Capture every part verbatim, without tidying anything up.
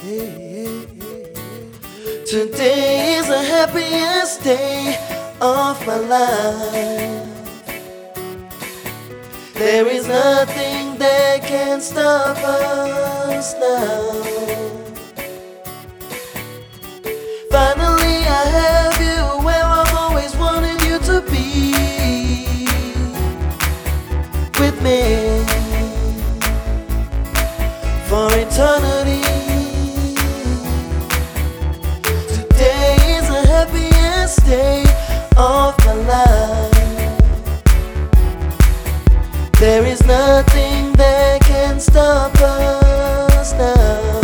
Today is the happiest day of my life. There is nothing that can stop us now. Finally I have you where I've always wanted you to be, with me for eternity. Today is the happiest day of my life. There is nothing that can stop us now.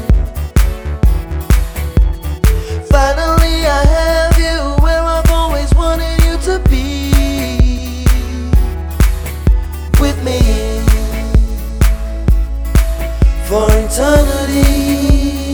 Finally I have you where I've always wanted you to be, with me for eternity.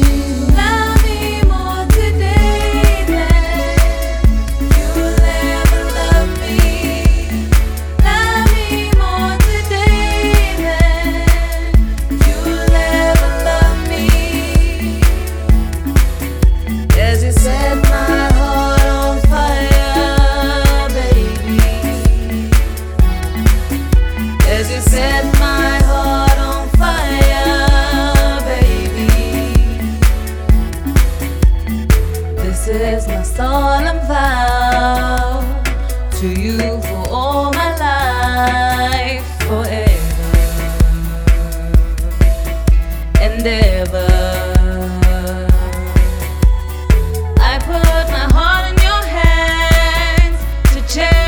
Set my heart on fire, baby. This is my solemn vow to you for all my life, forever and ever. I put my heart in your hands to cherish.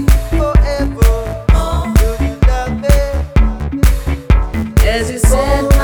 As you said